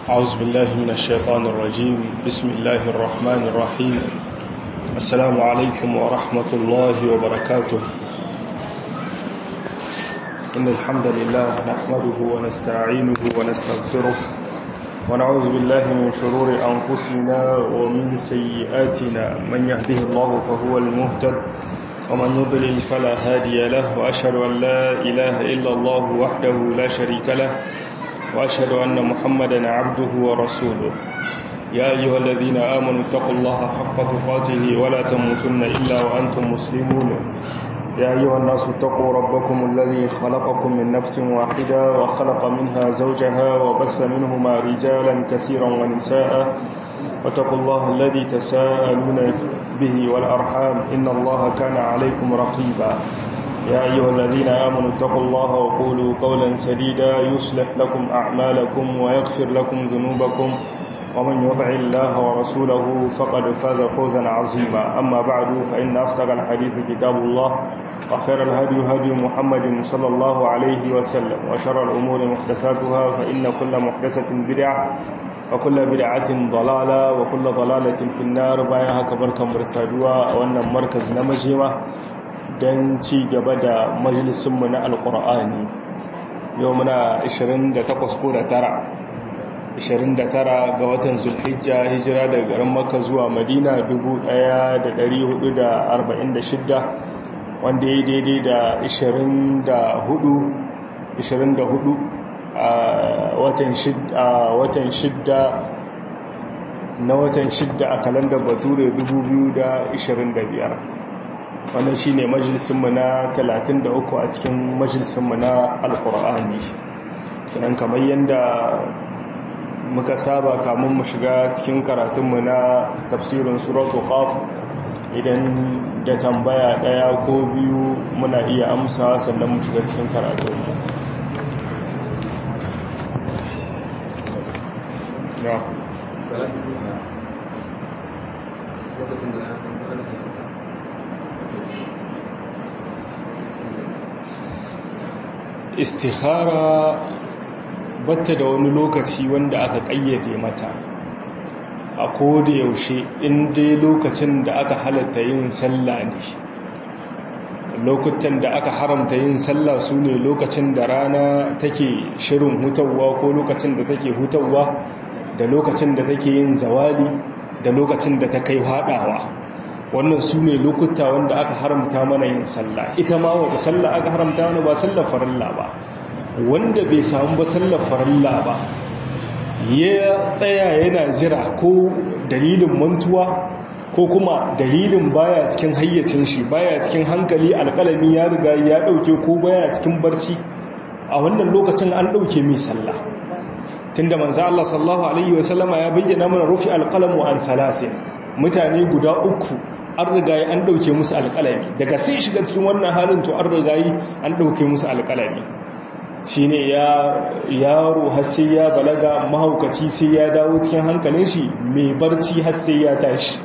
أعوذ بالله من الشيطان الرجيم. بسم الله الرحمن الرحيم. السلام عليكم ورحمة الله وبركاته. إن الحمد لله نحمده ونستعينه ونستغفره ونعوذ بالله من شرور أنفسنا ومن سيئاتنا. من يهده الله فهو المهتد ومن يضلل فلا هادي له، وأشهد أن لا إله إلا الله وحده لا شريك له، وأشهد أن محمدا عبده ورسوله. يا أيها الذين آمنوا اتقوا الله حق تقاته ولا تموتن إلا وأنتم مسلمون. يا أيها الناس اتقوا ربكم الذي خلقكم من نفس واحدة وخلق منها زوجها وبث منهما رجالا كثيرا ونساء، واتقوا الله الذي تساءلون به والأرحام إن الله كان عليكم رقيبا. يا أيها الذين آمنوا اتقوا الله وقولوا قولا سديدا يصلح لكم أعمالكم ويغفر لكم ذنوبكم، ومن يطع الله ورسوله فقد فاز فوزا عظيما. أما بعد، فإن أصدق الحديث كتاب الله، وخير الهدي هدي محمد صلى الله عليه وسلم، وشر الأمور محدثاتها، فإن كل محدثة بدعة وكل بدعة ضلالة وكل ضلالة في النار. بايها كبركة مرسادوا وأن مركز نمجمة don ci gaba da majalisunmu na alkur'ani. Yau muna 28 ga watan zulhijja, hijira daga garin Makka zuwa Madina 1446, wanda ya daidai da 24 a watan shidda a kalandar bature 2025. wannan shi ne majalisunmu na 33 a cikin majalisunmu na alkur'ani. kinan kamar yadda muka saba, kamun mu shiga cikin karatunmu na tafsirin suratul qaf, idan da tambaya daya ko biyu muna iya amsa sannan mu shiga cikin karatunmu. Istikhara batta da wani lokaci wanda aka kayyade mata. A koda yaushe in dai lokacin da aka halatta yin sallah ne. Lokutan da aka haramta yin sallah su ne lokacin da rana take shirin hutawa ko lokacin da take hutawa, da lokacin da take yin zawali, da lokacin da ta kai haɗawa. Wannan su ne lokuta wanda aka haramta mana yin sallah. Ita ma wata sallah aka haramta mana, ba sallar farilla ba. Wanda bai samu ba sallar farilla ba, ya tsaya yana jira ko dalilin mantuwa ko kuma dalilin baya cikin hayyacin shi, baya cikin hankali, alƙalami ya riga ya ɗauke, ko baya cikin barci, a wannan lokacin an ɗauke mai sallah. Tunda manzo Allah sallallahu alaihi wasallama ya bayyana mana rufi alqalamu an salasin, mutane guda uku an rigayi an ɗauke musu alƙalami. Daga sai shiga cikin wannan halin to an rigayi an ɗauke musu alƙalami. Shi ne yaro har sai ya balaga, mahaukaci sai ya dawo cikin hankalin shi, mai barci har sai ya tashi.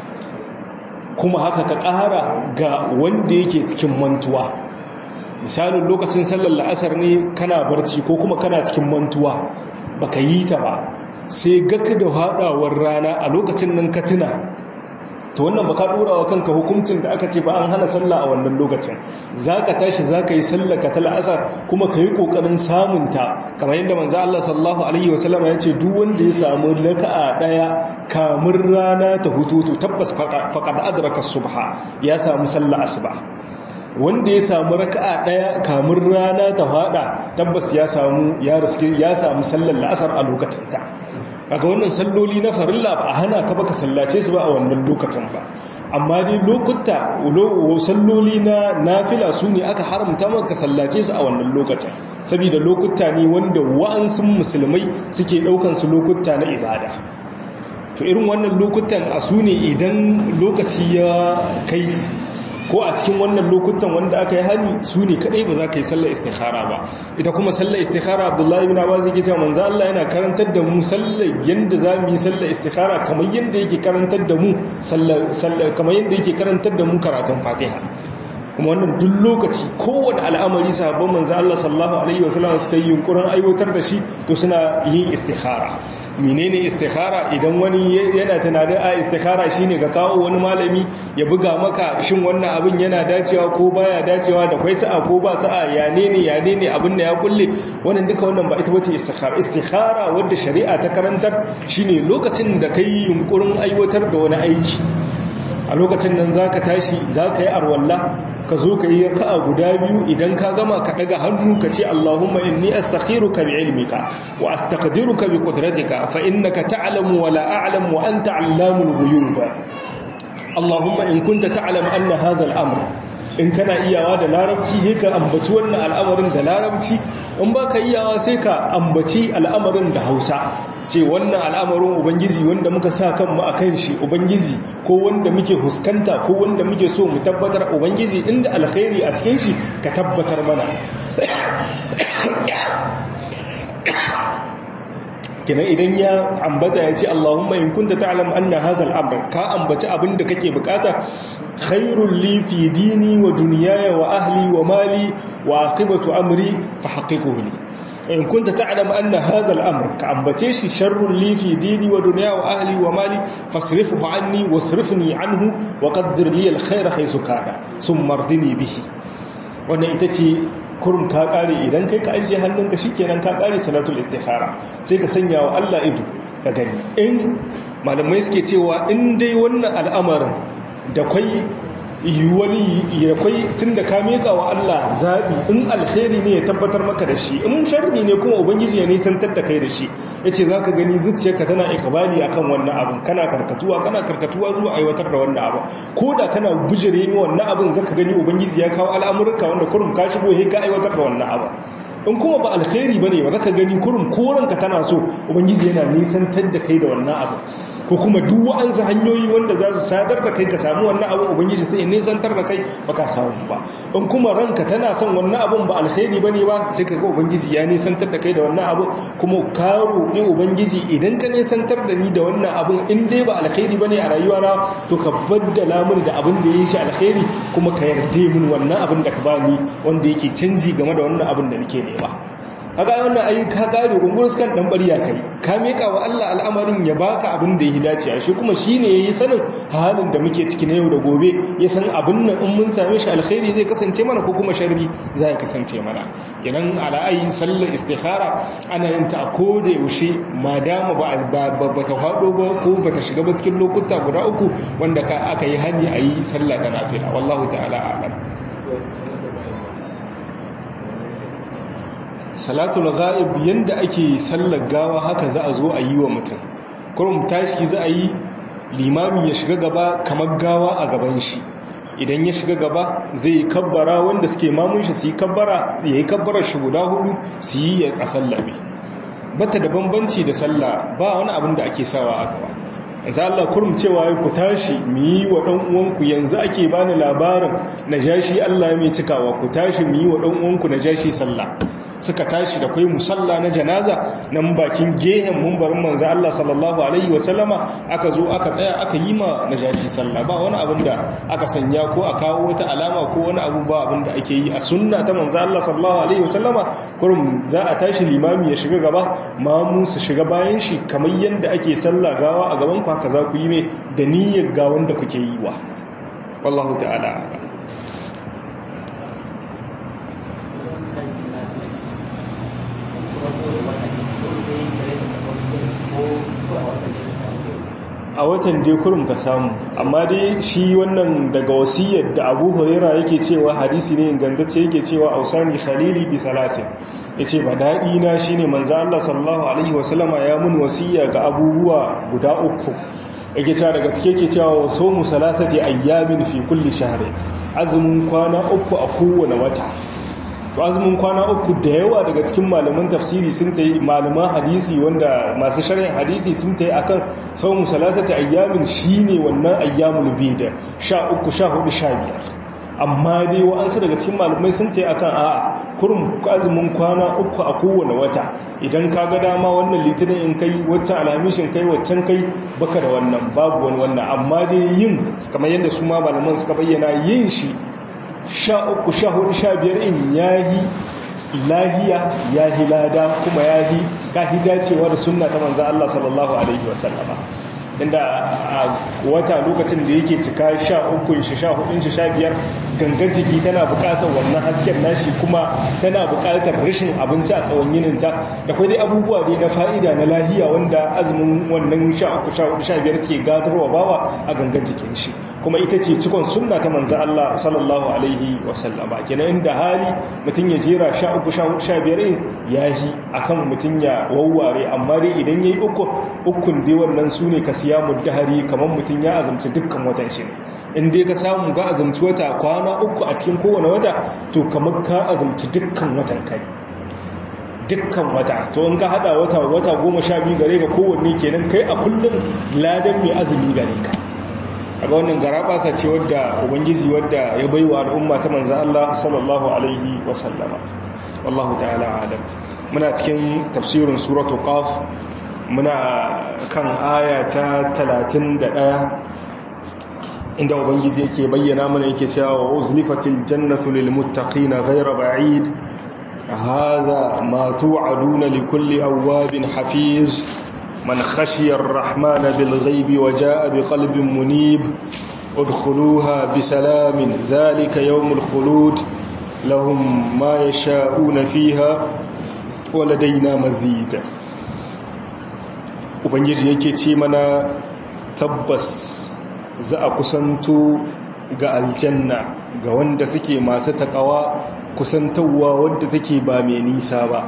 Kuma haka ka ƙara ga wanda yake cikin mantuwa. Misalin lokacin sallar la'asar ne kana barci ko kuma kana cikin mantuwa, baka yi ta ba, sai gaka da haɗawar rana a lokacin nan ka tuna, to wannan baka dora wa kanka hukuncin da aka ce ba an hana sallah a wannan lokacin. Zaka tashi zaka yi sallah ka tal asar, kuma kai kokarin samun ta, kamar yadda manzo Allah sallallahu alaihi wasallam ya ce duk wanda ya samu raka'a daya kamun rana ta hututu tabbas faqad adraka subha, ya samu sallah asuba. Wanda ya samu raka'a daya kamun rana ta fada tabbas ya samu sallar la'asar a lokacin ta. Kaga wannan salloli na farilla ba a hana ka baka sallace su ba a wannan lokacin ba, amma dai lokuta salloli na nafila su ne aka haramta maka sallace su a wannan lokacin, saboda lokuta ne wanda wa'ansun musulmai suke daukan su lokuta na ibada. To irin wannan lokutan a su ne idan lokaci ya kai, ko a cikin wannan lokutan wanda aka yi hani, su ne kadai ba za ka yi sallar istikhara ba. Ita kuma sallar istikhara, Abdullahi bin Abbas yake cewa manzo Allah yana karantar da mu sallar yanda za mu yi sallar istikhara kamar yanda yake karantar da mu kamar yanda yake karantar da mu karatun Fatiha. Kuma wannan duk lokaci, kowane al'amari sahabban manzo Allah sallallahu alaihi wasallam suka yi yunkurin aiwatar da shi, to suna yin istikhara. menene istikhara idan wani yana tunanin a istikhara shine ka kawo wani malami ya buga maka shin wannan abin yana dacewa ko baya dacewa da kwai sa'a ko ba sa'a ya ne abin da ya kulle wannan duka wannan ba ita bace istikhara wadda shari'a ta karantar shine lokacin da kai yunkurin aiwatar da wani aiki a lokacin nan zaka tashi zaka yi arwalla ka zo ka yi raka'a guda biyu idan ka gama ka daga hannu ka ce Allahumma inni astakhiruka bi ilmika wa astaqdiruka bi qudratika fa innaka ta'lamu wa la a'lamu wa anta 'allamul ghuyub Allahumma in kunta ta'lam anna hadha al-amr in kana iyawa da larabci sai ka ambaci wannan al'amarin da larabci in baka iyawa sai ka ambaci al'amarin da Hausa ce wannan al'amarin ubangiji wanda muka sa kanmu akan shi ubangiji ko wanda muke huskanta ko wanda muke so mu tabbatar ubangiji inda alkhairi a cikin shi ka tabbatar mana kenan idan ya ambata ya ce Allahumma in kunta ta'lam anna hadha al-amr ka ambaci abinda kake bukata khairul li fi dini wa dunyaya wa ahli wa mali wa aqibatu amri fa haqiquhu li in kunta ta'lam anna hadha al-amr ka ambace shi sharrul li fi dini wa dunyaya wa ahli wa mali fasrifhu anni wasrifni anhu wa qaddir li al-khayra haythu kana thumma ardini bihi wannan ita ce kurum ka kare idan kai ka ajiye hannunka shikenan ka kare salatul istikhara sai ka sanya wa Allah ido ka gani in malamai suke cewa in dai wannan al'amarin da kai wani ya kai tunda ka meka wa Allah zabi in alkhairi ne ya tabbatar maka da shi in sharri ne kuma ubangiji ya nisantar da kai da shi yace zaka gani zuciyarka tana ikbali akan wannan abin kana karkatuwa zuwa aiwatar da wannan abin koda kana bujire ni wannan abin zaka gani ubangiji ya kawo al'amurka wanda kurum ka shigo he ka aiwatar da wannan abin in kuma ba alkhairi bane ba zaka gani kurum koranka tana so ubangiji yana nisantar da kai da wannan abin ko kuma duk wa'ansu hanyoyi wanda za su sadar da kai ka samu wannan abu ubangiji sai ne zantar da kai baka samu ba in kuma ranka tana son wannan abun ba alkhairi bane ba sai ka ga ubangiji ya nisantar da kai da wannan abu kuma ka roƙi ubangiji idan ka nisantar da ni da wannan abun in dai ba alkhairi bane a rayuwa na to ka baddala min da abin da yake shi alkhairi kuma ka yarda min wannan abin da ka bani wanda yake canji game da wannan abin da nake nema kaga wannan ayi ka gare gungurus kan dan bariya kai ka meka wa Allah al'amarin ya baka abin da yake dace shi kuma shine yayi sanin halin da muke ciki na yau da gobe ya san abin nan in mun same shi alkhairi zai kasance mana ko kuma sharri zai kasance mana kenan ala ayi sallar istikhara ana yin ta a koda yaushe madama ba ta hado ba ko ba ta shiga ba cikin lokuta guda uku wanda aka yi hani ayi sallah da nafila wallahu ta'ala a'lam salatul ghaib yanda ake sallar gawa haka za a zo a yi wa mutum kurum tashi za a yi limami ya shiga gaba kamar gawa a gaban shi idan ya shiga gaba zai yi kabbara wanda suke mamun shi su yi kabbara ya yi kabbarar shi guda hudu su yi a sallabe bata da bambanci da sallah ba wani abin da ake sawa a gaba yanzu Allah kurum cewa ya ku tashi mu yi wa ɗan uwanku yanzu ake bani labarin najashi Allah ya mai cikawa ku tashi mu yi wa ɗan uwanku najashi sallah suka tashi da kai musalla na janaza nan bakin gehen mumbarin manzo Allah sallallahu alaihi wasallama aka zo aka tsaya aka yi ma najashi sallah ba wani abin da aka sanya ko a kawo wata alama ko wani abu ba abin da ake yi a sunna ta manzo Allah sallallahu alaihi wasallama kurum za a tashi limami ya shiga gaba mamu su shiga bayan shi kamar yanda ake sallah gawa a gaban ku haka za ku yi mai da niyyar gawan da kuke yi wa wallahu ta'ala a watan dai kurum ka samu amma dai shi wannan daga wasiyar da Abu Huraira yake cewa hadisi ne ingantacce yake cewa ausani khalili bi salasin yace ba dadi na shine manzo Allah sallallahu alaihi wasallama ya mun wasiya ga abubuwa guda uku yake cewa daga cike yake cewa somu salasati ayyamin fi kulli shahri azumin kwana uku a kowane wata azumin kwana uku da yawa daga cikin malaman tafsiri sun ta yi malaman hadisi wanda masu sharhin hadisi sun ta yi akan saumu salasati ayyamin shine wannan ayyamul bid 13 14 15 amma dai wa'ansu daga cikin malamai sun ta yi akan a'a kurum azumin kwana uku a kowane wata idan ka ga dama wannan litinin in kai waccan alhamishin kai waccan kai baka da wannan babu wani wannan amma dai yin kamar yadda su ma malaman suka bayyana yin shi 13 14 15 in yahi lahiya yahi lada kuma yahi ka hidacewa da sunna ta manzo Allah sallallahu alaihi wasallama inda a wata lokacin da yake cika 13 shi 14 shi 15 gangan jiki tana buƙatar wannan hasken nashi kuma tana buƙatar rashin abinci a tsawon yininta da kwai dai abubuwa dai na fa'ida na lahiya wanda azumin wannan 13 15 suke gadarwa bawa a gangan jikin shi kuma ita ce cikon sunna ta manzo Allah sallallahu alaihi wasallama kenan inda hali mutun ya jera 13 14 15 yahi akan mutun ya wawware amma dai idan yayi ukun dai wannan sune siyamu dahari kamar mutum ya azumci dukkan watan shi in dai ka samu ga azumci wata kwana 3 a cikin kowane wata to kamar ka azumci dukkan watan kai dukkan wata to in ka hada wata 12 gare ka kowanne kenan kai a kullum ladan mai azumi gare ka aga wannan garabasa ce wadda ubangiji wadda ya baiwa al'umma ta manzo Allah sallallahu alaihi wasallama wallahu ta'ala alam muna cikin tafsirin suratul qaf muna kan aya ta 31 inda ubangiji yake bayyana mana yake cewa wa uzlifatil jannatu lil muttaqina ghayra ba'id hadha ma tu'aduna likulli awwabin hafiz man khashiya ar-rahmana bil ghaibi wa jaa biqalbin munib udkhuluha bisalamin dhalika yawmul khulud lahum ma yasha'una fiha wa ladayna mazid. Ubangiji yake ce mana tabbas za a kusanto ga aljanna ga wanda suke masu takawa kusantarwa wadda take ba mai nisa ba.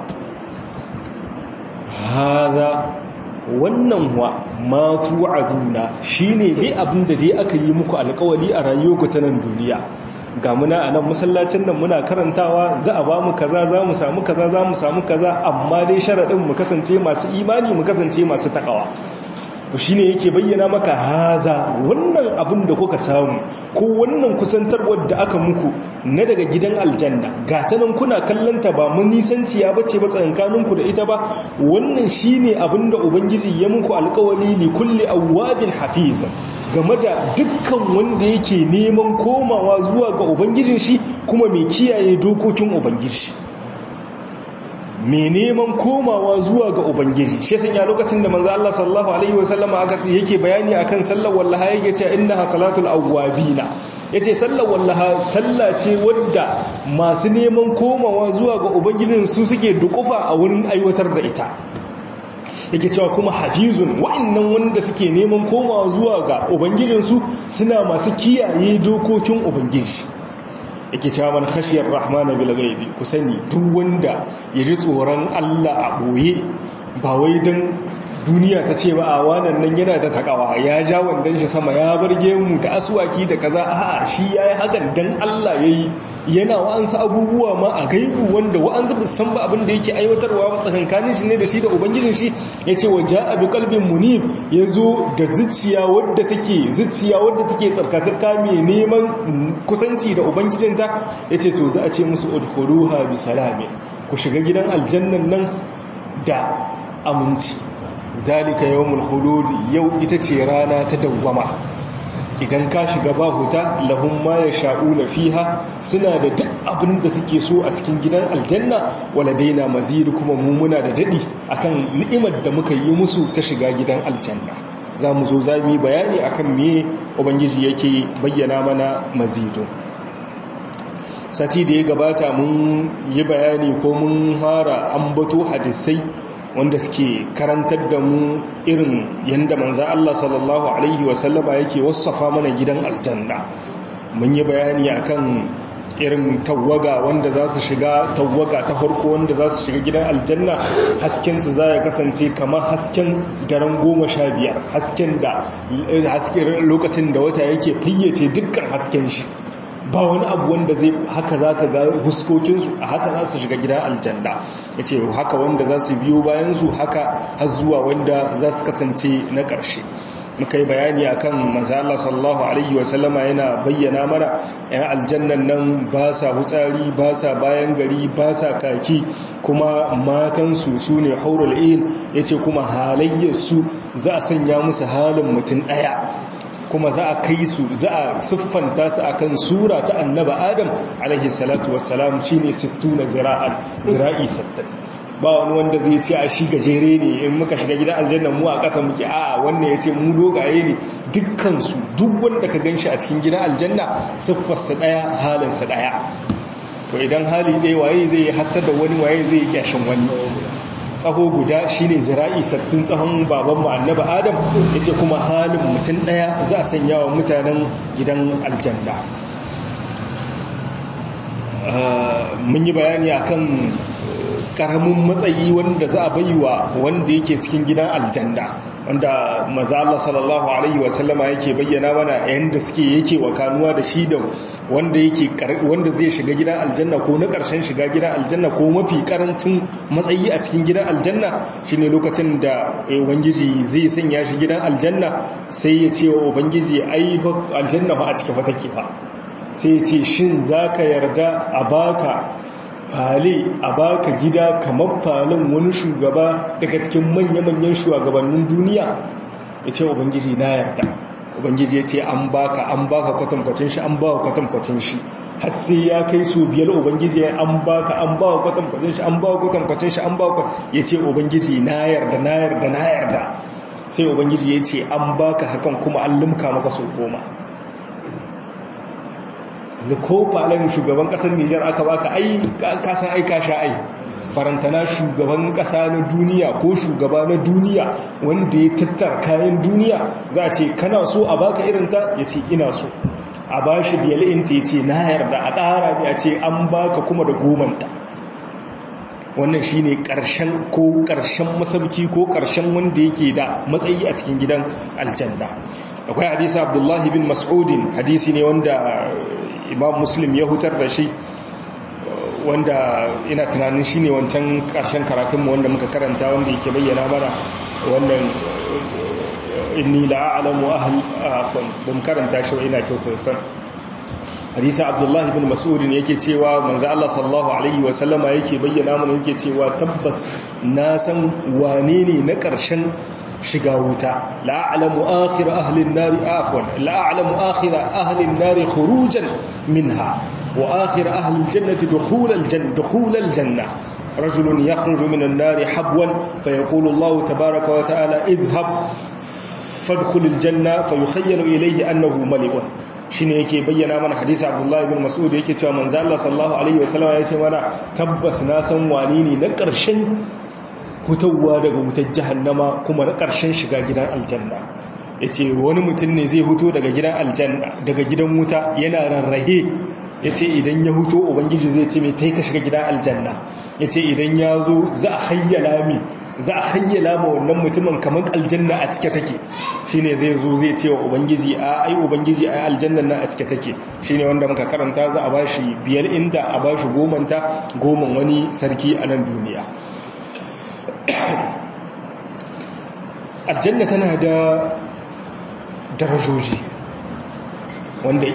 Haza wannan wa ma tu'aduna shine dai abinda dai aka yi muku alƙawari a rayuwarku ta nan duniya. Ga muna a nan masallacin nan muna karantawa za a ba mu kaza za mu samu kaza za mu samu kaza amma dai sharaɗin mu kasance masu imani mu kasance masu takawa to shine yake bayyana maka haza wannan abin da kuka samu ko wannan kusantarwar da aka muku na daga gidan aljanna ga ta nan kuna kallanta ba mun nisanciya bace ba tsakankaninku da ita ba wannan shine abin da ubangiji ya muku alƙawari li kulli awwabin hafiz game da dukkan wanda yake neman komawa zuwa ga ubangijin shi kuma mai kiyaye dokokin ubangiji mai neman komawa zuwa ga ubangiji shi sanya lokacin da manzo Allah sallallahu alaihi wasallam yake bayani akan sallar wallaha yake cewa innaha salatul awwabina yace sallar wallaha salla ce wadda masu neman komawa zuwa ga ubangijin su suke dukufa a wurin aiwatar da ita yake cewa kuma hafizun wa'annan wanda suke neman komawa zuwa ga ubangijinsu suna masu kiyaye dokokin ubangiji yake cewa man khashiyar rahmana bil ghaibi ku sani duk wanda ya ji tsoron Allah a boye ba wai dan duniya ta ce ba a wannan nan yana da takawa ya ja wandan shi sama ya barge mu da aswaki da kaza a'a shi yayi hakan dan Allah yayi yana wa'ansu abubuwa ma a gaibu wanda wa'ansu ba san ba abin da yake aiwatarwa ba tsakankanin shi ne da shi da ubangijin shi yace waja'a bi qalbin munib yazo da zuciya wadda take tsarkakakka mai neman kusanci da ubangijinta yace to za a ce musu udkhuluha bi salamin ku shiga gidan aljannan nan da aminci zalika yawmul khulud yau ita ce rana ta dawwama idan ka shiga ba huta lahum ma yasha'una fiha suna da duk abin da suke so a cikin gidan aljanna waladaina mazid kuma mu muna da dadi akan ni'imar da muka yi musu ta shiga gidan aljanna zamu zo zamu yi bayani akan me ubangiji yake bayyana mana mazidu sati da ya gabata mun yi bayani ko mun fara ambato hadisai wanda suke karantar da mu irin yanda manzo Allah sallallahu alaihi wasallama yake wasafa mana gidan aljanna mun yi bayani akan irin tawaga wanda za su shiga tawaga ta farko wanda za su shiga gidan aljanna hasken su za ya kasance kamar hasken daren 15 hasken da lokacin da wata yake fayyace dukkan hasken shi ba wani abu wanda zai haka za ka ga huskokinsu a haka za su shiga gidan aljanna ya ce haka wanda za su biyo bayansu haka har zuwa wanda za su kasance na ƙarshe muka yi bayani akan manzo Allah sallallahu alaihi wasallama yana bayyana mana ɗan aljannan nan ba sa hutsari ba sa bayan gari ba sa kaki kuma matansu su ne haurul ain yace kuma halayyarsu za a sanya musu halin mutum ɗaya kuma za a kai su za a siffanta su akan sura ta annaba adam alaihi salatu wassalam shine 60 zira'an zira'i 60 ba wani wanda zai ce a shi gajere ne in muka shiga gidan aljanna mu a ƙasa muke a wannan ya ce mu dogaye ne. Dukkansu duk wanda ka ganshi a cikin gidan aljanna siffarsa ɗaya halinsa ɗaya. To idan hali ɗaya waye zai yi hasada wani, waye zai yi kyashin wani. Tsaho guda shine zira'i 60 tsahon babanmu annabi Adam, yace kuma halin mutum ɗaya za a sanya wa mutanen gidan aljanna. Mun yi bayani akan karamin matsayi wanda za a baiwa wanda yake cikin gidan aljanna, wanda maza Allah sallallahu alaihi wasallama yake bayyana mana yanda yake wakanuwa da shi da wanda zai shiga gidan aljanna ko na karshen shiga gidan aljanna ko mafi karancin matsayi a cikin gidan aljanna shine lokacin da ubangiji zai sanya shi gidan aljanna sai ya ce wa ubangiji ai aljanna fa a cikin fa take fa, sai ya ce shin zaka yarda a baka fale, a baka gida kamar falin wani shugaba daga cikin manya-manyan shugabannin duniya? Ya ce ubangiji na yarda. Ubangiji ya ce an baka kwatankwacin shi, an baka kwatankwacin shi, har sai ya kai su biyar. Ubangiji ya an baka kwatankwacin shi, an baka kwatankwacin shi, an baka. Ya ce ubangiji na yarda, na yarda, na yarda. Sai ubangiji ya ce an baka hakan kuma an limka maka sau 10. ko falon shugaban kasar Nijar aka baka ai kasan aika sha ai, farantana shugaban kasa na duniya ko shugaba na duniya wanda ya tattara kayan duniya, za a ce kana so a baka irinta? Ya ce ina so. A ba shi biyal'inta ya ce na yarda, a ƙara ne a ce an baka kuma da 10. Wannan shi ne ƙarshen ko ƙarshen masauki ko ƙarshen wanda yake da matsayi a cikin gidan aljanna. Akwai hadisi Abdullahi bin Mas'udin, hadisi ne wanda Imam Muslim ya hutar da shi, wanda ina tunanin shi ne wancan ƙarshen karatunmu wanda muka karanta, wanda yake bayyana mana wannan inni la'alamu afwan bum karanta shi, ina kyautar hadisi Abdullahi bin Mas'udin yake cewa manzo Allah sallallahu alaihi wa sallama yake bayyana mana, yake cewa tabbas na san wane ne na ƙarshen shiga wuta. la'alamu akhir ahli an-nar afwan la'alamu akhir ahli an-nar khurujan minha wa akhir ahli al-jannati dukhul al-janna rajulun yakhruju min an-nar habwan fayaqulu Allah tabaaraka wa ta'ala idhhab fadkhul al-janna fayukhayyalu ilayhi annahu malikun. shine yake bayyana mana hadisi Abdullah ibn Mas'ud yake cewa manzo Allah sallallahu alaihi wasallam ya ce mana tabbas na san wani ne na ƙarshen hutawa daga wutar jahannama kuma na ƙarshen shiga gidan aljanna. Yace wani mutum ne zai huto daga gidan aljanna, daga gidan wuta yana rarrahe. Yace idan ya huto ubangiji zai ce mai tai ka shiga gidan aljanna. Yace idan ya zo za a hayyala ma wannan mutumin kamar aljanna a cike take. Shine zai zo zai ce wa ubangiji ai ubangiji ai aljannan nan a cike take. Shine wanda muka karanta za a bashi 5 inda a bashi 10 ta 10 wani sarki a nan duniya. Aljanna tana da darajoji wanda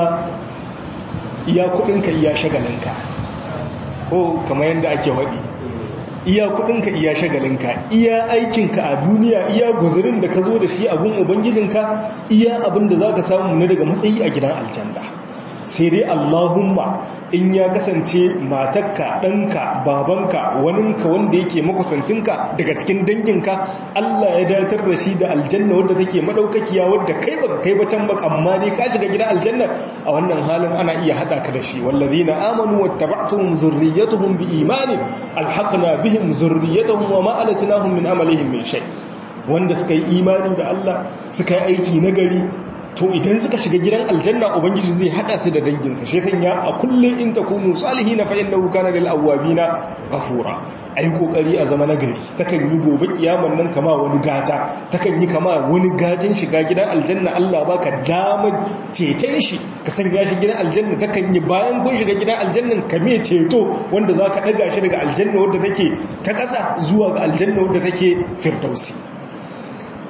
iya kudinka iya shagalinka, ko kamar yadda ake waɗi, iya kudinka iya shagalinka, iya aikinka a duniya, iya guzurin da ka zo da shi a gun ubangijinka, iya abin da za ka samu na daga matsayi a gidan aljanna. Sai dai Allahumma in ya kasance matarka, ɗanka, babanka, waninka wanda yake makusantinka daga cikin danginka, Allah ya datar da shi da aljanna wadda take madaukakiya, wadda kai baka kai ba can ba, amma dai ka shiga gidan aljanna. A wannan halin ana iya hada ka da shi. wallazina amanu wattaba'tuhum zurriyyatuhum biimanin alhaqna bihim zurriyyatuhum wama alatnahum min amalihim min shay. Wanda suka yi imani da Allah, suka yi aiki nagari, to idan suka shiga gidan aljanna ubangiji zai hada su da danginsa. Shi sanya a kullum in takunu salihin fa innahu kana lil awwabina ghafura. Ai kokari a zama nagari, takan yi gobe kiyaman nan kama wani gata, takan yi kama wani gatin shiga gidan aljanna. Allah baka damar ceton shi ka sanya shi gidan aljanna, takan yi bayan kun shiga gidan aljannan ka me ceto wanda zaka daga shi daga aljanna wadda take ta kasa zuwa ga aljanna wadda take firdausi.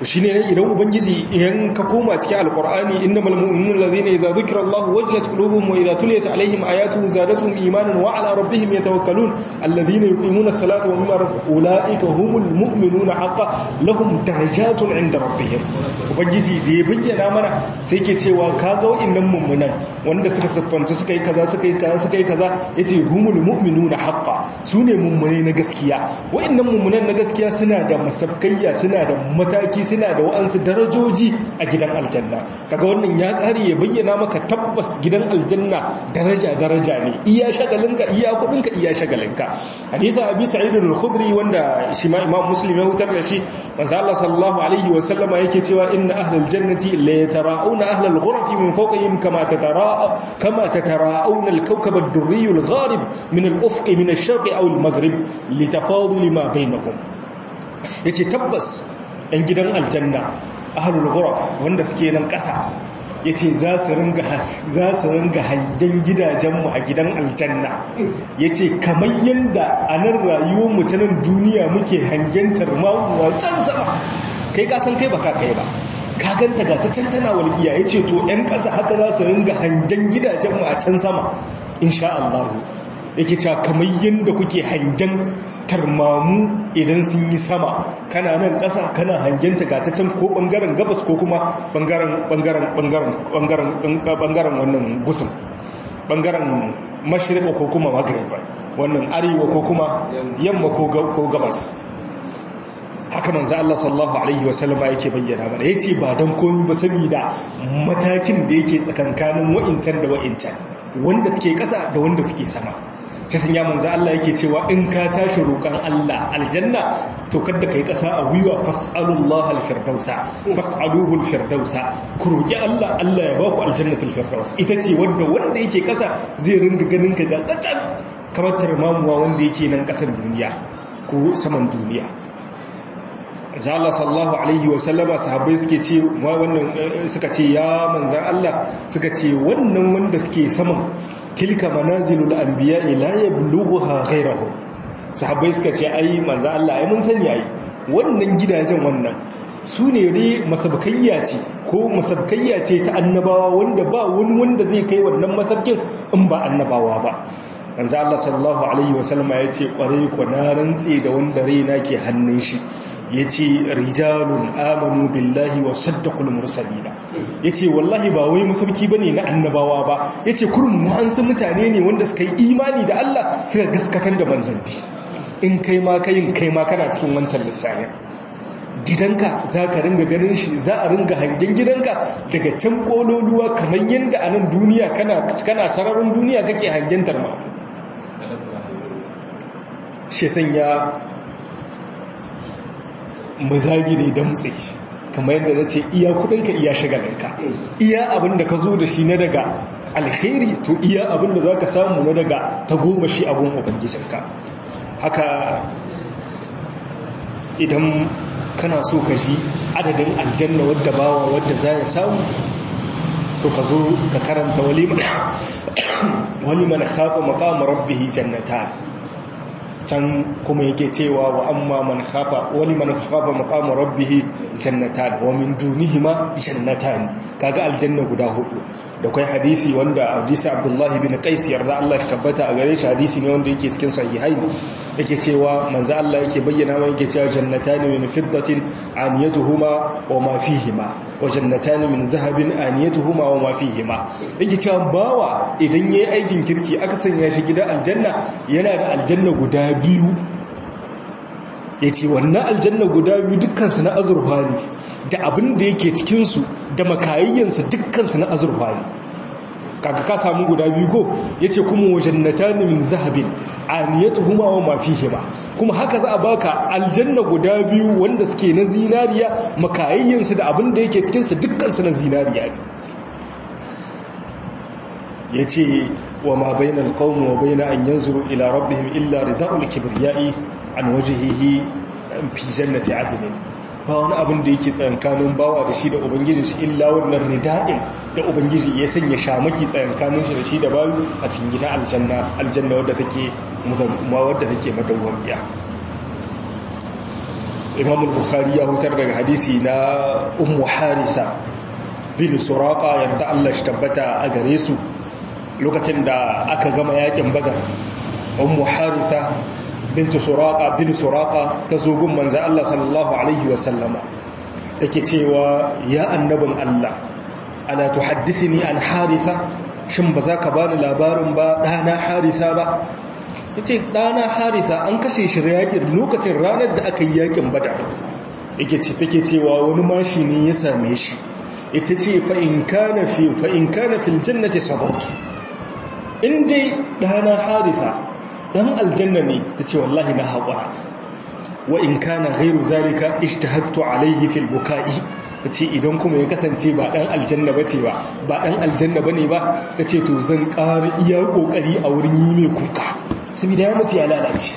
to shine ne idan ubangiji idan ka koma cikin alqur'ani innamal mu'minuna allazina idza dhukira Allahu wajilat qulubuhum wa idza tuliyat alaihim ayatuhu zadatuhum imanan wa ala rabbihim yatawakkalun allazina yuqimuna as-salata wa mimma ulaika humul mu'minuna haqqan lahum darajatun 'inda rabbihim. Ubangiji da ya bayyana mana sai yake cewa kaga wa'annan mummunan wanda suka siffanta suka yi kaza yace humul mu'minuna haqqan sune mummune na gaskiya. Wa'annan mummunan na gaskiya suna da masabkayya, suna da mataki, suna da wa'ansu darajoji a gidan aljanna. Kaga wannan ya kare ya bayyana maka tabbas gidan aljanna daraja ne, iya shagalinka iya kudinka iya shagalinka. Hadisi Abi Sa'id al-Khudri wanda shi ma Imam Muslim ya hutar da shi, manzo Allah sallallahu alaihi wa sallama yake cewa inna ahlal jannati la yatara'una ahlal ghurafi min fawqihim kama tatara'una al-kawkab ad-durri al-gharib min al-ufq min ash-sharq aw al-maghrib litafadul ma bainahum. Yace tabbas ɗan gidan aljanna ahlul ghuraf wanda suke nan ƙasa yace za su ringa hangen gidajenmu a gidan aljanna. Yace kamar yanda a nan rayuwar mu ta nan duniya muke hangen tarmamuwa can sama, kai ka san kai baka kai ba, ka ganta ga ta can tana walƙiya. Yace to ƴan ƙasa haka za su ringa hangen gidajenmu a can sama insha Allah. Yake cewa kamar yanda kuke hangen tarmamu idan sun yi sama, kana nan ƙasa kana hangenta ga ta can ko ɓangaren gabas ko kuma ɓangaren wannan gusun, ɓangaren mashirka ko kuma magriba, wannan arewa ko kuma yamma ko gabas. Haka manzo Allah sallallahu alaihi wasallama yake bayyana mana, yace ba dan komai ba saboda matakin da yake tsakankanin wa'incan da wa'incan, wanda suke ƙasa da wanda suke sama. Ta sanya manzo Allah yake cewa in ka tashi roƙon Allah aljanna to kada kai ƙasa a gwiwa, fas'alullaha fas'aluhu alfirdausa, ku roƙi Allah ya ba ku aljannatul firdaus. Ita ce wanda yake ƙasa zai ringa ganin ka ga kacan kamar tarmamuwa wanda yake nan ƙasar duniya ko saman duniya. Allah sallallahu alaihi wa sallama sahabbai suke ce suka ce ya manzan Allah, suka ce wannan wanda suke saman tilka manazilul anbiya la yablughuha ghayruhum. Sahabbai suka ce ai manzan Allah ai mun sani ai wannan gidajen wannan su ne dai masabkayya ce ta annabawa, wanda ba wani wanda zai kai wannan masabkin in ba annabawa ba. manzo Allah sallallahu alaihi wasallama yace kware ku na rantse da wanda raina ke hannun shi, yace rijalun amanu billahi wa saddaqul mursalina. Yace wallahi ba wai musabki bane na annabawa ba, yace kurmu hansu mutane ne wanda suka yi imani da Allah suka gaskatar da manzanti. In kai ma kana cikin wancan lissafin. Gidanka za ka ringa ganin shi, za a ringa hangen gidanka daga can kololuwa kamar yadda a nan duniya kana sararin duniya kake hangen tarma. Shi sanya mazagi ne damtse, kamar yadda na ce iya kudinka iya shagalinka, iya abinda ka zo da shi na daga alkhairi to iya abinda za ka samu na daga ta goma shi a gun ubangijinka. Haka idan kana so ka ji adadin aljanna wadda bawa wadda za ya samu, to ka zo ka karanta wani mana khafa maqama rabbih jannatan. Can kuma yake cewa wa amma man khafa wani man khafa maqama rabbih jannatan wa min dunihima jannatan. Kaga aljanna guda hudu. Da kai hadisi wanda hadisi Abdullah bin Qais yarda Allah ya tabbata a gare shi, hadisi ne wanda yake cikin sahihain, yake cewa manzo Allah yake bayyana mai yake cewa jannatan min fiddatin aniyatuhuma wa ma fihima wa jannatan min zahabin aniyatuhuma wa ma fihima. Yake cewa bawa idan yayi aikin kirki aka sanya shi gidan aljanna, yana da aljanna guda biyu. Yace wannan aljanna guda biyu dukkan su na azurfa ne, da abin da yake cikin su da makayayyansa dukkan su na azurfa ne. Kaga ka samu guda biyu ko, yace kuma wajannatan min zahabin aniyatuhuma wa ma fihima. Kuma haka za a baka aljanna guda biyu wanda suke na zinariya, makayayyansu da abin da yake cikin su dukkan su na zinariya ne. Yace wa ma bainal qawmi wa baina an yanzuru ila rabbihim illa rida'ul kibriyai an wajhihi fi jannati adn. Ba wani abin da yake tsayankanin bawa da shi da ubangijin shi illa wannan rida'in da ubangiji ya sanya shamaki tsayankanin shi da shi da bayu a cikin gidan aljanna wadda take madawwamiya. Imam al-Bukhari ya hutar daga hadisi na Ummu Harisa bin Suraqa yarda Allah shi tabbata a gare su lokacin da aka gama yakin Badar. Ummu Harisa bintu Suraqa bin Suraqa ta zo gun manzo Allah sallallahu alaihi wa sallama take cewa ya annabin Allah ala tuhaddithini an Harisa, shin ba za ka bani labarin ba dana Harisa ba? yace dana Harisa an kashe shi yakin lokacin ranar da aka yi yakin Badar. Take cewa wani mashi ne ya same shi, ita ce fa in kana fil jannati sabatu, in dai dana Harisa dan aljanna ne, tace wallahi na haƙura, wa in kana ghairu zalika ijtahadtu alayhi fil buka'i, tace idan kuma ya kasance ba dan aljanna bace ba dan aljanna bane ba, tace to zan ƙara iya kokari a wurin yi mai kuka saboda ya mutu ya lalace,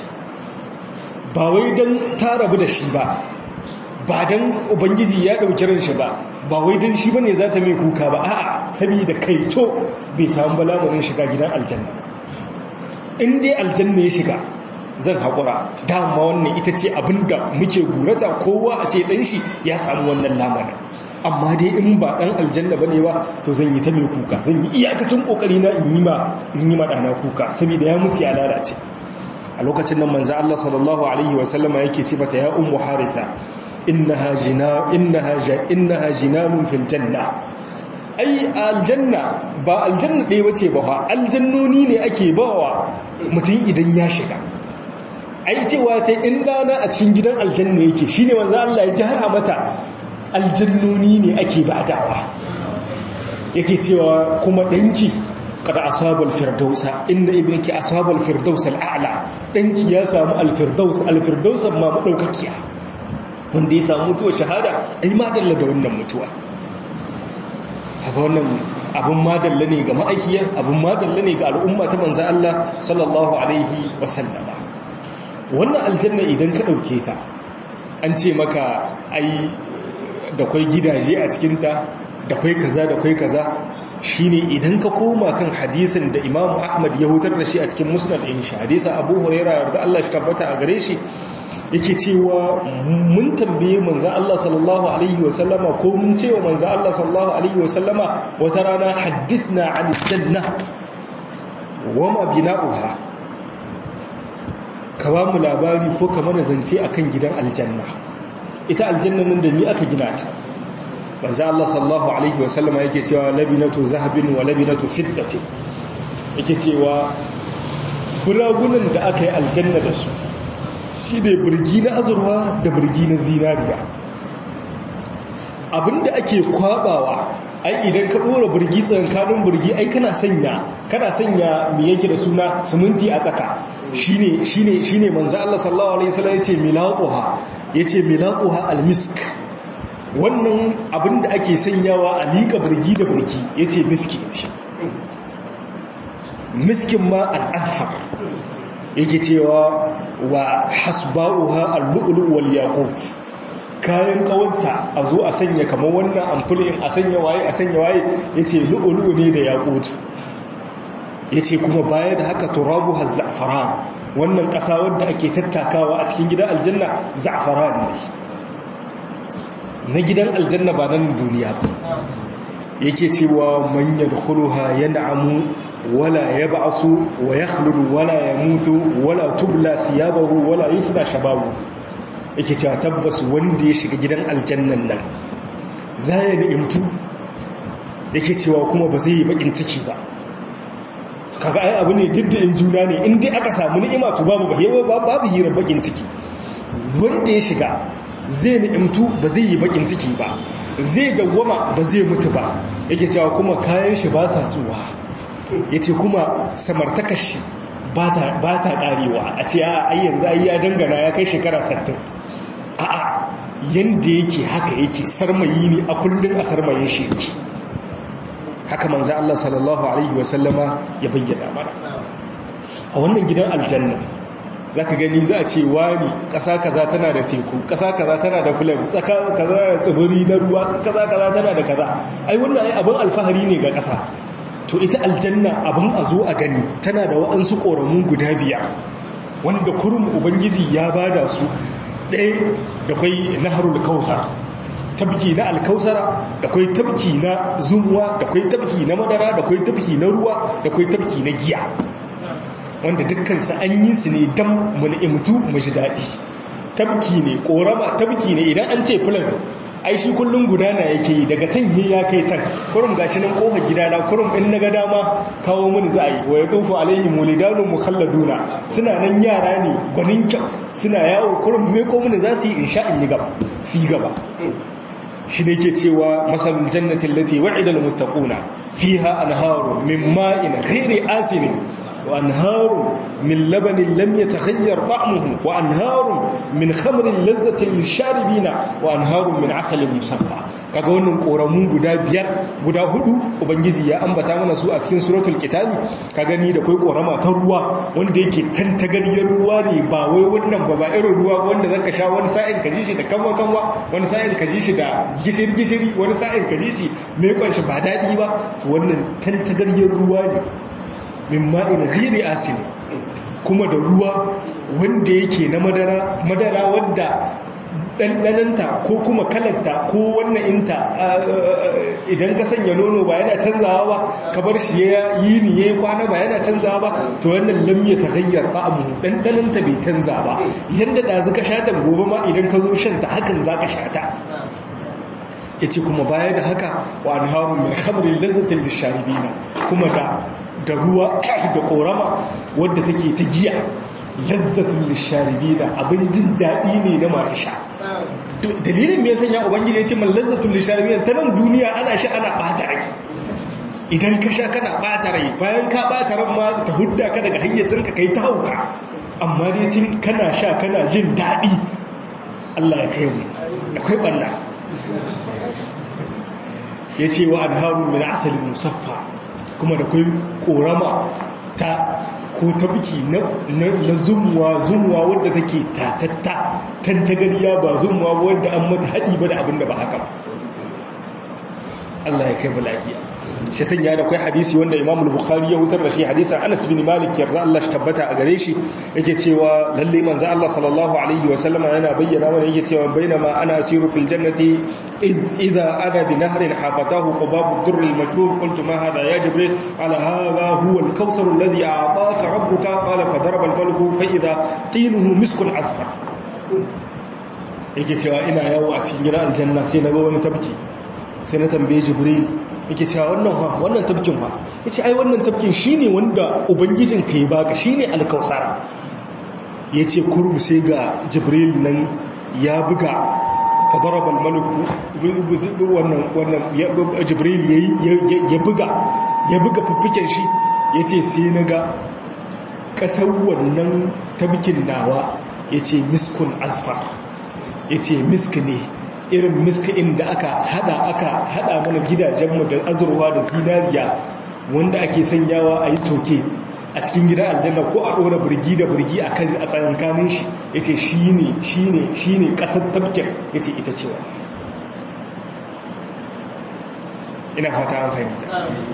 ba wai dan ta rabu da shi ba dan ubangiji ya dauki ran shi ba wai dan shi bane za ta mai kuka ba, a'a saboda kaito bai samu bala'in shiga gidan aljanna ba. In dai aljanna ya shiga zan haƙura, dama wannan ita ce abinda muke gurata kowa a ce ɗan shi ya samu wannan lamarin. Amma dai in ba ɗan aljanna ba ne ba, to zan yi ta mai kuka, zan yi iyakacin ƙoƙari na in yi ma ɗana kuka saboda ya mutu ya lalace. A lokacin nan manzo Allah sallallahu alaihi wa sallama yake ce mata ya ummu haritha innaha jinanun fil janna. Ai aljanna ba aljanna ɗaya bace ba, aljannoni ne ake bawa mutum idan ya shiga. Ai cewa ta in dana a cikin gidan aljanna yake, shine manzo Allah ya jara mata aljannoni ne ake badawa. Yake cewa kuma danki kada asabul firdausa, inna ibnaki asabul firdaus al'ala, danki ya samu alfirdaus ma madaukakiya, wanda ya samu mutuwa shahada. Ai madalla da wannan mutuwa, haka wannan abun madalla ne ga ma'aikiyar, abun madalla ne ga al'umma ta manzo Allah sallallahu alaihi wasallama. Wannan aljanna idan ka ɗauke ta, an ce maka ai da kwai gidaje a cikinta, da kwai kaza shine idan ka koma kan hadisin da Imam Ahmad ya hutar da shi a cikin Musnad ɗin shi, hadisin Abu Hurairah da Allah shi tabbata a gare shi, yake cewa mun tambaye manzo Allah sallallahu alaihi wasallama, ko mun ce wa manzo Allah sallallahu alaihi wasallama wata rana, haddithna 'anil janna wa ma bina'uha, ka ba mu labari ko ka mana zance akan gidan aljanna. Ita aljanna nan da ni aka gina ta? Manzo Allah sallallahu alaihi wasallama yake cewa labinatu zahabin wa labinatu fiddatin, yake cewa buragunan da aka yi aljanna da su shi ne burgi na azurwa da burgi na zinariya. Abinda ake kwabawa, ai idan ka dora burgi tsankanin burgi, ai kana sanya me yake da suna siminti a tsaka, shine manzo Allah sallallahu alaihi wasallam yace milatuha almisk. Wannan abinda ake sanyawa a liƙa burgi da burgi yace miski, miskin ma al'anfar. Yake cewa wa hasba'uha al-lu'lu' wal yaqut, kayan kawanta a zo a sanya kamar wannan amfulin, a sanya waye yace lu'lu' ne da yaqut. Yace kuma baya da haka turabu az-za'faran, wannan ƙasa wadda ake tattakawa a cikin gidan aljanna za'faran ne, na gidan aljanna ba nan duniya ba. Yake cewa man yadkhuluha yan'amu wala yab'asu wa yakhludu wala yamutu wala tubla thiyabahu wala yufna shabahu. Yake cewa tabbas wanda ya shiga gidan aljannan nan zai ni'imtu, yake cewa kuma ba zai yi bakin ciki ba. Kaga ai abu ne diddin juna ne, in dai aka samu ni'ima to babu hirar bakin ciki. Wanda ya shiga zai ni'imtu, ba zai yi bakin ciki ba, zai dawwama, ba zai mutu ba. Yake cewa kuma kayan shi ba sa tsuwa, yace kuma samartakar shi ba ta karewa, a ce ai yanzu ai ya dangana ya kai shekara 60. A'a, yanda yake haka yake, sarmayi ne a kullun, a sarmayin shi yake. Haka manzo Allah sallallahu alaihi wasallama ya bayyana mana. A wannan gidan aljanna zaka gani za a ce wani ƙasa kaza tana da teku, ƙasa kaza tana da fulan, tsaka kaza da tsibiri na ruwa, ƙasa kaza tana da kaza. Ai wannan ai abin alfahari ne ga ƙasa. To ita aljanna abin a zo a gani, tana da waɗansu ƙoramu guda 5 wanda kurum ubangiji ya bada su ɗaya da kwai naharul kautsar tabki na alkausara da kwai tabki na zumuwa da kwai tabki na madara da kwai tabki na ruwa da kwai tabki na giya wanda dukkansu an yi su ne don mu ni'imtu mu ji daɗi tabki ne ƙorama tabki ne idan an ce filan ai shi kullum gudana yake yi daga can yi ya kai can kurum gashi nan kofar gidana kurum in na ga dama kawo mini za a yi wa ya tofu alaihi mulidanu mukhalladuna suna nan yara ne gwanin kyau suna yawo kurum me ko mini za su yi insha in yi gaba su yi gaba shi ne ke cewa masalul jannatin lati wa'ida almuttaquna fiha anharu min ma'in ghairi asin wa anharu min labanin lam yataghayyar ta'muhu wa anharu min khamrin lazzatin lisharibina wa anharu min asalin musaffa kaga wannan koramun guda hudu ubangiji ya ambata mana su a cikin suratul qitali ka gani da kai korama ta ruwa wanda yake tantagariyar ruwa ne ba wai wannan ba irin ruwa wanda zaka sha wani sa'in ka ji shi da kanwa wani sa'in ka ji shi da gishiri wani sa'in ka ji shi mai kwanci ba dadi ba wannan tantagariyar ruwa ne min ma'in ghairi asin kuma da ruwa wanda yake na madara wadda ɗanɗananta ko kuma kalanta ko wannan inta idan ka sanya nono ba yana canzawa ba ka bar shi ya yi ni ya yi kwana ba yana canzawa ba to wannan lamye ta gayyar ba'amu ɗanɗananta bai canza ba yadda ɗazu ka sha gobe ma idan ka zo shanta hakan za ka sha ta ya ce kuma baya da haka wa an harun mai kamarin lazzatin lisharibina kuma da ruwa da korama wadda take ta giya lazzatun lisharibina abin jin daɗi ne na masu sha dalilin me sanya ubangiji ya ce man lazzatun lisharibina ta nan duniya ana sha ana ɓata rai idan ka sha kana ɓata rai bayan ka ɓata ran ma ta hudda ka daga hayyacinka kai ta hauka amma dai tun kana sha kana jin daɗi Allah ya kai mu akwai ɓanna ya ce wa anharun min asalin musaffa kuma da kai korama ta ko tabki na zumuwa wadda take tatatta tantagariya ba zumuwa wadda an mata haɗi ba da abinda ba haka Allah ya kai mu lafiya shi sanya da kai hadisi wanda Imam al-Bukhari ya hutar da shi hadisin Anas bin Malik yarda Allah shi tabbata a gare shi yake cewa lalle manzo Allah sallallahu alaihi wa sallama yana bayyana mana yake cewa bainama ana asiru fil jannati idza ana bi nahrin hafatahu qubab ad-durr al-mashhur qultu ma hadha ya jibril ala hadha huwa al-kawthar alladhi a'taka rabbuka qala fa daraba al-maliku fa idza tinuhu miskun asfar yake cewa ina yawo a cikin gidan aljanna sai na ga wani tabki sai na tambaye jibril yake cewa wannan tafkin fa yace ai wannan tafkin shine wanda ubangijin kai baka shine alkausara yace kurbu sai ga jibril nan ya buga fa daraba almaliku wannan jibril ya buga fuffuken shi yace sai naga kasar wannan tafkin nawa yace miskun asfar yace misk ne irin miskain da aka hada mana gidajenmu da azurwa da zinariya wanda ake sanyawa a yi toke a cikin gidan aljanna ko a ɗora birgi da birgi a tsakankanin shi ya ce shi ne ƙasar tabkin ya ce ita cewa ina fata an fahimta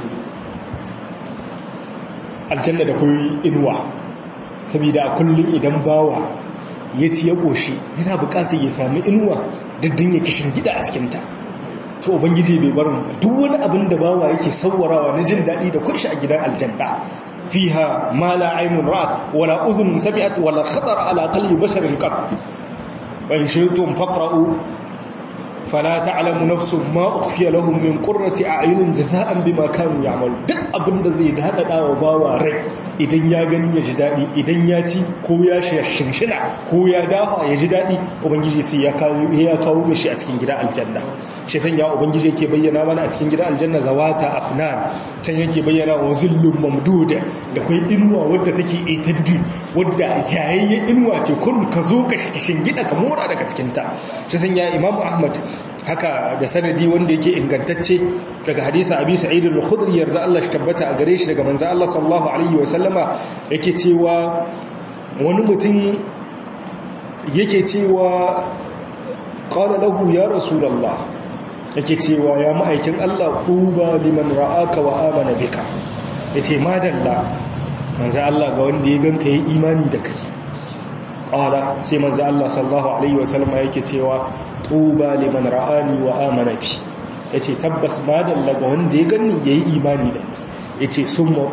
aljanna da kuma inuwa saboda kullum idan bawa ya ci ya ƙoshi yana buƙatar ya sami inuwa daddin ya kishin gida a cikinta to ubangiji bai barin duk wani abin da bawa yake sawwarawa na jin daɗi da kunshi a gidan aljanna fiha ma la aynun ra'at wala udhun sami'at wala khatar ala qalbi basharin qat wa in shi'tum faqra'u fala ta'lamu nafsun ma ukhfiya lahum min qurrati a'yunin jazaa'an bima kanu ya'malu duk abinda zai dadada wa bawa rai idan ya gani ya ji dadi idan ya ci ko ya shinshina ko ya dafa ya ji dadi ubangiji sai ya kawo shi a cikin gidan aljanna shi san ya ubangiji yake bayyana mana a cikin gidan aljanna zawata afnan can yake bayyana wa zillum mamduda da kai inuwa wadda take etaddu wadda yayayyen inuwa ce kun ka zo ka shin gida ka mora daga cikin ta shi san ya imamu ahmad haka da sanadi wanda yake ingantacce daga hadisi abi sa'id al-khudri yarda Allah shi tabbata a gare shi daga manzo Allah sallallahu alaihi wa sallama yake cewa wani mutum yake cewa qala lahu ya rasulullah yake cewa ya ma'aikin Allah tuba liman ra'aka wa amana bika yace madalla manzo Allah ga wanda ya ganka yayi imani da kai qala sai manzo Allah sallallahu alaihi wasallam yake cewa tuba liman ra'ani wa amana bi yace tabbas madalla ga wanda ya ganni yayi imani da ni yace summa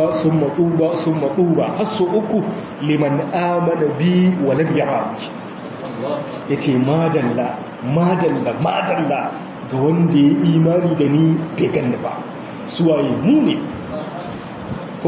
tuba hasu uku liman amana bi wa lam yarani yace madalla ga wanda ya imani da ni bai ganni ba suwaye mu ne ko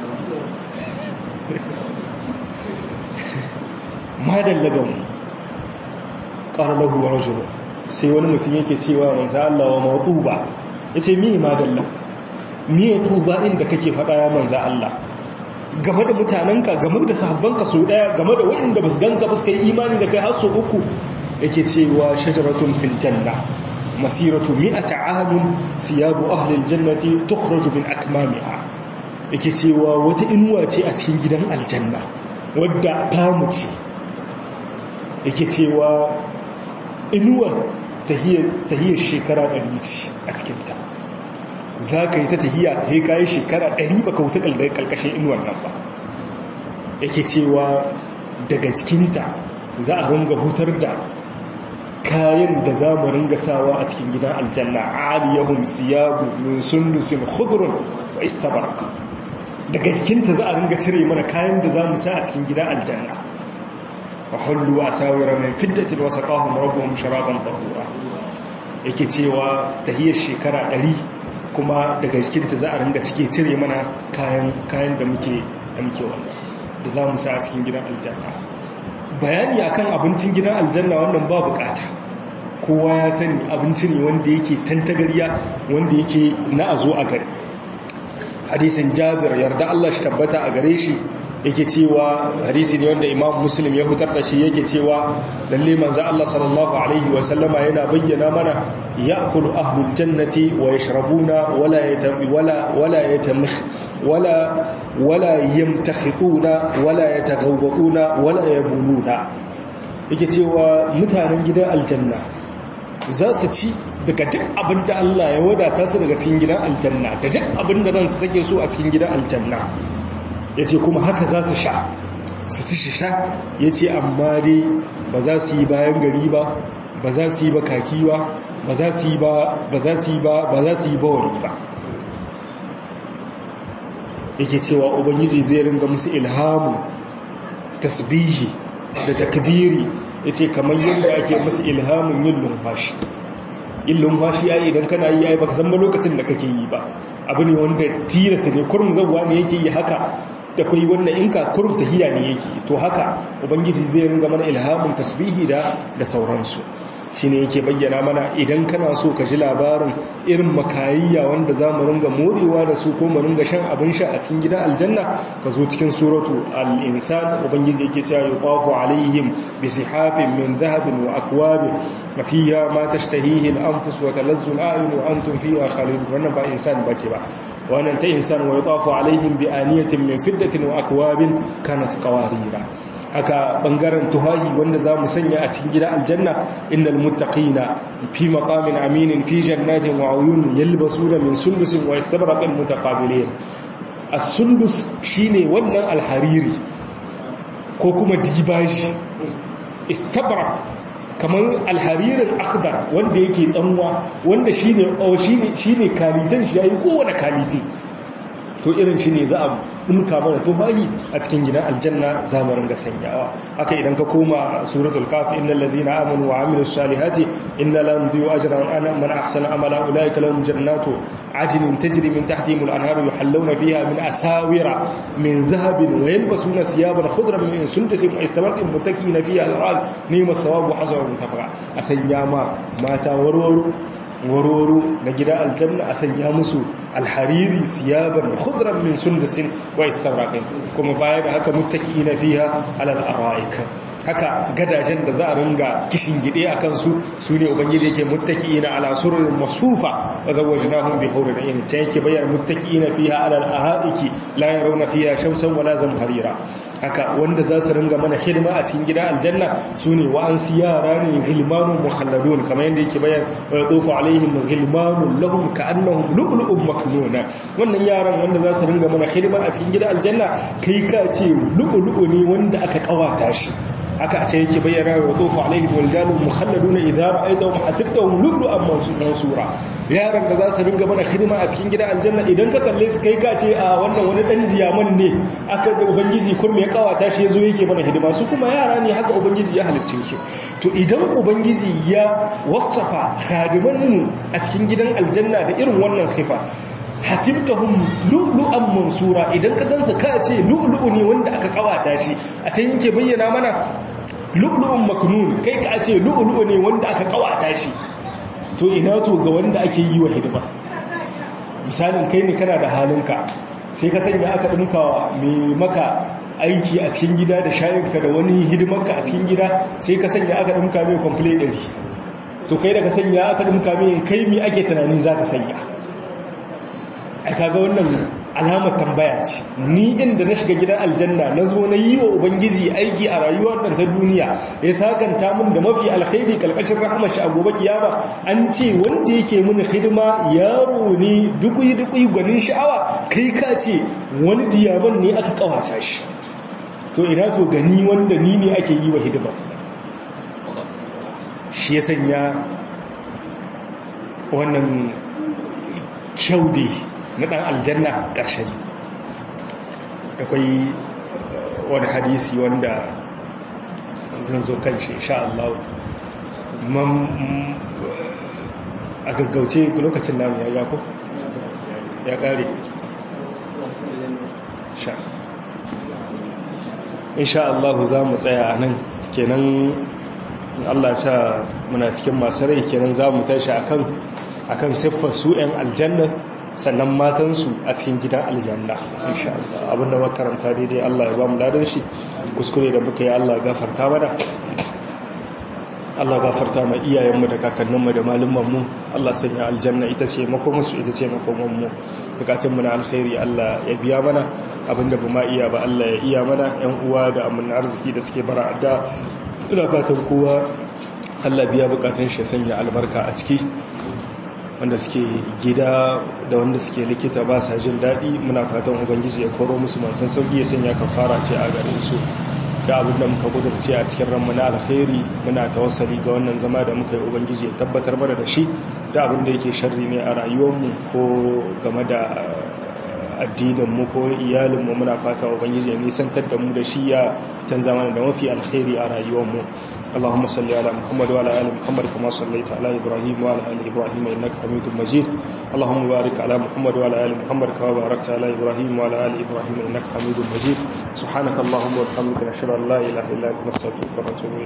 madalla ga mu qala lahu rajul sai wani mutum yake cewa manzo Allah wa mawduba yace mi madalla mi tuba inda kake faɗa ya manzo Allah game da mutanenka game da sahabbanka so daya game da waɗanda basu ganka ba su kai imani da kai har so uku yake cewa shajaratun fil janna masiratu 100 amin siyabu ahli aljannati tukhraju min akmamiha yake cewa wata inuwa ce a cikin gidan aljanna wadda ta muce yake cewa inuwa tahiyar shekara 100 ce a cikinta za ka yi ta tahiya sai ka yi shekara 100 ba ka wuta kalkashin inuwar nan ba yake cewa daga cikinta za a ringa hutar da kayan da za mu ringa sawa a cikin gidan aljanna aliyahum siyabu min sundusin khudrun wa istabarq daga cikinta za a ringa cire mana kayan da za mu sa a cikin gidan aljanna wa hullu asawira min fiddatin wa saqahum rabbuhum sharaban tahura yake cewa tahiyar shekara 100 kuma daga cikinta za a ringa cire mana kayan da muke wannan da za mu sa a cikin gidan aljanna bayani akan abincin gidan aljanna wannan ba bukata kowa ya sani abinci ne wanda yake tantagariya wanda yake na azo a gari hadisin Jabir yarda Allah shi tabbata a gare shi yake cewa hadisi ne wanda Imam Muslim ya hutar da shi yake cewa lalle manzo Allah sallallahu alaihi wa sallama yana bayyana mana ya'kulu ahlul jannati wa yashrabuna wala yamtakhituna wala yataghawwaquna wala yabuluna yake cewa mutanen gidan aljanna za su ci daga duk abin da Allah ya wadata su daga cikin gidan aljanna da duk abin da ransu take so a cikin gidan aljanna yace kuma haka za su sha yace amma dai ba za su yi bayan gari ba ba za su yi ba kaki ba ba za su yi bawari ba yake cewa ubangiji zai ringa musu ilhamu tasbihi da takbiri yace kamar yadda ake musu ilhamun yin lumfashi yayi idan kana yi ai baka san ba lokacin da kake yi ba abu ne wanda tirasa ne kurum zawwa ne yake yi haka da kai wannan inka kurum tahiya ne yake to haka ubangiji zai ringa mana ilhamun tasbihi da sauransu shine yake bayyana mana idan kana so ka ji labarin irin makayayya wanda za mu ringa morewa da su ko mu ringa shan abin sha a cikin gidan aljanna ka zo cikin suratu al-insan ubangiji yake cewa yuqafu alaihim bi sihafin min dhahabin wa akwabin fiha ma tashtahihi al-anfus wa talazzu al-a'yun wa antum fiha khalidun wannan ba insan bace ba wannan ta insan wa yuqafu alaihim bi aniyatin min fiddatin wa akwabin kanat qawarira haka bangaren tuhahi wanda za mu sanya a cikin gida aljanna innal muttaqina fi maqamin aminin fi jannatin wa uyun yalbasuna min sundusin wa istabraqin mutaqabilin as-sundus shine wannan alhariri ko kuma dibaji istabraq kamar alharirin akhdar wanda yake tsanwa wanda shine kalitan shi yayi kowane kalite to irin shi ne za a ɗumka mana tufahi a cikin gidan aljanna zamarin ga sanyawa haka idan ka koma suratul kafi innal ladzina amanu wa amilus salihati inna la nudhi'u ajra man ahsana amala ulaika lahum jannatu adnin tajri min tahtihim al-anharu yuhallawna fiha min asawira min zahabin wa yalbasuna thiyaban khudran min sundusin wa istabraqin muttaqina fiha al-araq ni'ma thawabu hasanun tafaqa asanya mata warwaro na gida aljanna a sanya musu alhariri siyaban khudran min sundusin wa istabraqin kuma baya da haka muttaqiina fiha ala al-ara'ik haka gadajen da za a ringa kishin gide akan su ne ubangiji yake muttaqiina ala sururin masufa wa zawwajnahum bi hawrin ayn ta yake bayar muttaqiina fiha ala al-ara'iki la yarawna fiha shamsan wala zamharira haka wanda za su ringa mana hidima a cikin gida aljanna su ne wa'ansu yara ne gilmanun mukhalladun kamar yadda yake bayar wa yatufu alaihim gilmanun lahum ka'annahum lu'lu'un maknuna wannan yaran wanda za su ringa mana hidima a cikin gida aljanna kai ka ce lu'lu'u ne wanda aka kawata shi haka a ce yake bayyana wa tufu alaihim waljanun mukhalladuna idza ra'aytahum hasibtahum lu'lu'an mansura yaran da za su ringa mana hidima a cikin gidan aljanna idan ka kalle su kai ka ce a wannan wani dan diyaman ne aka da ubangiji kurmi ya kawata shi yazo yake mana hidima su kuma yara ne haka ubangiji ya halicce su to idan ubangiji ya wasafa khadiman mu a cikin gidan aljanna da irin wannan sifa hasibtahum lu'lu'an mansura idan ka gansa ka ce lu'lu'u ne wanda aka kawata shi a can yake bayyana mana lu'lu'un maknun kai ka ce lu'lu'u ne wanda aka kawata shi to ina to ga wanda ake yi wa hidima misalin kai ne kana da halinka sai ka sanya aka dinka mai maka aiki a cikin gida da shayinka da wani hidimarka a cikin gida sai ka sanya aka dinka mai complete 100 to kai da ka sanya aka dinka mai kai mi ake tunanin zaka sanya ai kaga wannan alamar tambaya ce ni inda na shiga gidan aljanna na zo na yi wa ubangiji aiki a rayuwar nan ta duniya ya sakanta min da mafi alkhairi kalkashin rahmar shi a gobe kiyama an ce wanda yake mini hidima yaro ne dukui gwanin sha'awa kai ka ce wani diyaman ne aka kawata shi to ina to gani wanda ni ne ake yi wa hidima shi ya sanya wannan kyau dai na ɗan aljanna ƙarshen da kwai wani hadisi wanda zan zo kan shi insha Allah a gaggauce lokacin namu ya ko ya ƙare insha Allah za mu tsaya a nan kenan Allah sa muna cikin masu rai kenan za mu tashi akan siffar su 'yan aljanna sannan matansu a cikin gidan aljanna insha Allah abinda makaranta daidai Allah ya ba mu ladan shi kuskure da muka yi Allah gafarta mana Allah gafarta ma iyayenmu da kakanninmu da malumanmu Allah sanya aljanna ita ce makomansu ita ce makomanmu bukatunmu na alkhairi Allah ya biya mana abinda ba ma iya ba Allah ya iya mana yan uwa da amana arziki da suke bara da ina fatan kowa Allah biya bukatun shi sanya albarka a ciki wanda suke gida da wanda suke likita ba sa jin daɗi muna fatan ubangiji ya koro musu mansan sauki ya sanya kafara ce a garin su da abin da muka kudurce a cikin ranmu na alkhairi muna tawassali ga wannan zama da muka yi ubangiji ya tabbatar mana da shi da abin da yake sharri ne a rayuwarmu ko game da addininmu ko iyalinmu muna fata ubangiji ya nisantar da mu da shi ya canza mana da mafi alkhairi a rayuwarmu اللهم صل على محمد وعلى ال محمد كما صليت على ابراهيم وعلى ال ابراهيم انك حميد مجيد اللهم بارك على محمد وعلى ال محمد كما باركت على ابراهيم وعلى ال ابراهيم انك حميد مجيد سبحانك اللهم وبحمدك نشهد ان لا اله الا انت نستغفرك ونتوب اليك